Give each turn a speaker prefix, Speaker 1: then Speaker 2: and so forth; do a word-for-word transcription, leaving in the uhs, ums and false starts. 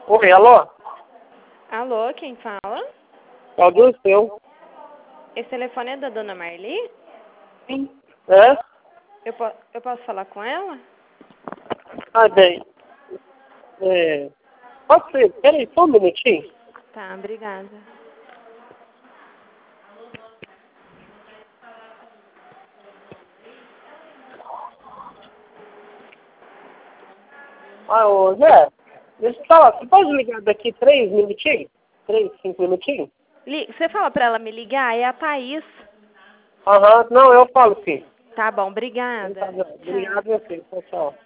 Speaker 1: Oi, alô?
Speaker 2: Alô, quem fala?
Speaker 1: Alguém seu?
Speaker 2: Esse telefone é da dona Marli?
Speaker 1: Sim. É?
Speaker 2: Eu, po eu posso falar com ela?
Speaker 1: Ah, bem. É... Pode ser. Peraí, só um minutinho.
Speaker 2: Tá, obrigada.
Speaker 1: Ah, ô Zé, deixa eu falar. Você pode ligar daqui três minutinhos? Três, cinco minutinhos?
Speaker 2: Li Você fala pra ela me ligar? É a Thaís.
Speaker 1: Aham. Não, eu falo sim.
Speaker 2: Tá bom,
Speaker 1: Então, tá
Speaker 2: obrigada.
Speaker 1: bom.
Speaker 2: Tchau.
Speaker 1: Obrigado, meu filho. Tchau, tchau.